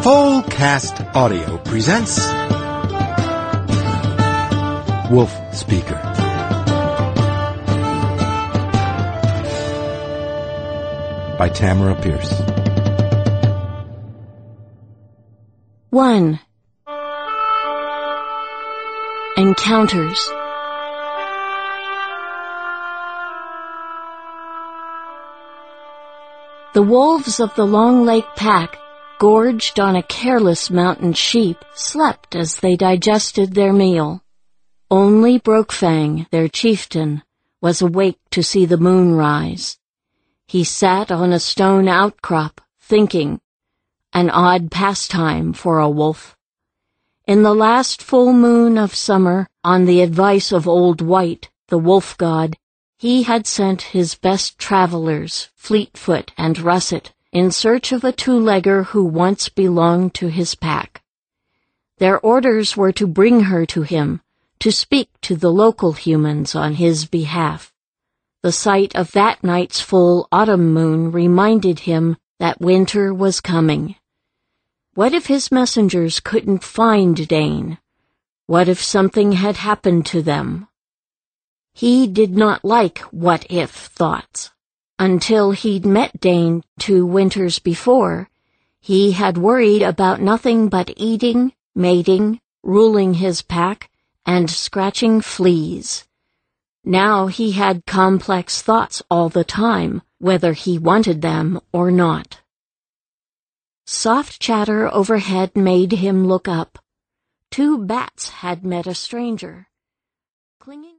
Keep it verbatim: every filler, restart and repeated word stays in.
Fullcast Audio presents Wolf Speaker. By Tamara Pierce. One. Encounters. The wolves of the Long Lake Pack, gorged on a careless mountain sheep, slept as they digested their meal. Only Brokefang, their chieftain, was awake to see the moon rise. He sat on a stone outcrop, thinking, an odd pastime for a wolf. In the last full moon of summer, on the advice of Old White, the wolf god, he had sent his best travelers, Fleetfoot and Russet, in search of a two-legger who once belonged to his pack. Their orders were to bring her to him, to speak to the local humans on his behalf. The sight of that night's full autumn moon reminded him that winter was coming. What if his messengers couldn't find Dane? What if something had happened to them? He did not like what-if thoughts. Until he'd met Dane two winters before, he had worried about nothing but eating, mating, ruling his pack, and scratching fleas. Now he had complex thoughts all the time, whether he wanted them or not. Soft chatter overhead made him look up. Two bats had met a stranger. Clinging